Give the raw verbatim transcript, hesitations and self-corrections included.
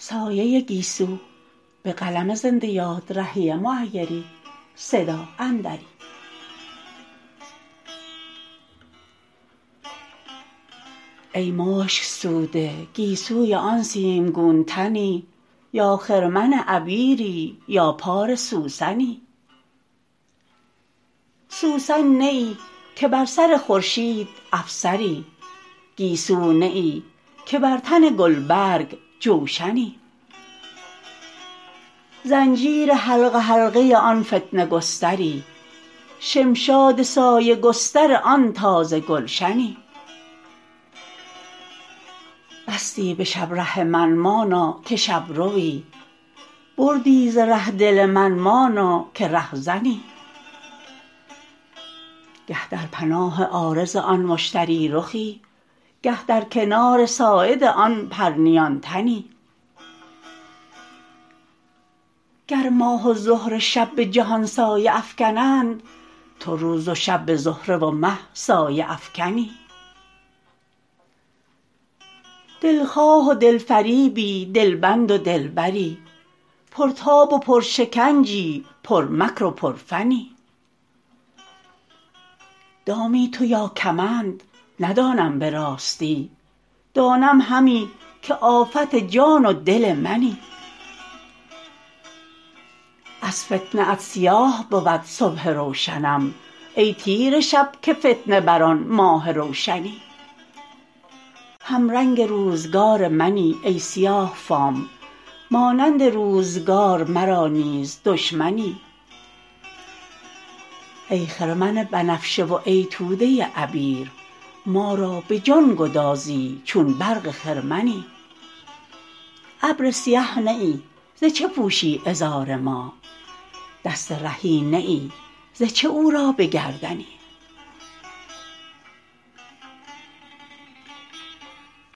سایه گیسو به قلم زنده یاد رهی معیری صدا اندری. ای مشک سوده گیسوی آن سیمگون تنی، یا خرمن عبیری یا پار سوسنی. سوسن نه ای که بر سر خورشید افسری، گیسو نه ای که بر تن گلبرگ جوشنی. زنجیر حلقه حلقه آن فتنه گستری، شمشاد سایه گستر آن تازه گلشنی. بستی به شب ره من مانا که شبروی، بردی ز ره دل من مانا که رهزنی. گه در پناه عارض آن مشتری رخی، گه در کنار ساعد آن پرنیان تنی. گر ماه و زهره شب به جهان سایه افکنند، تو روز و شب به زهره و مه سایه افکنی. دلخواه و دلفریبی دلبند و دلبری، پرتاب و پرشکنجی پرمکر و پرفنی. دامی تو یا کمند ندانم به راستی، دانم همی که آفت جان و دل منی. از فتنه ات سیاه بود صبح روشنم، ای تیره شب که فتنه بر آن ماه روشنی. همرنگ روزگار منی ای سیاه فام، مانند روزگار مرا نیز دشمنی. ای خرمن بنفشه و ای توده عبیر، ما را به جان گدازی چون برق خرمنی. ابر سیه نه ای ز چه پوشی عذار ما، دست رهی نه ای ز چه او را به گردنی.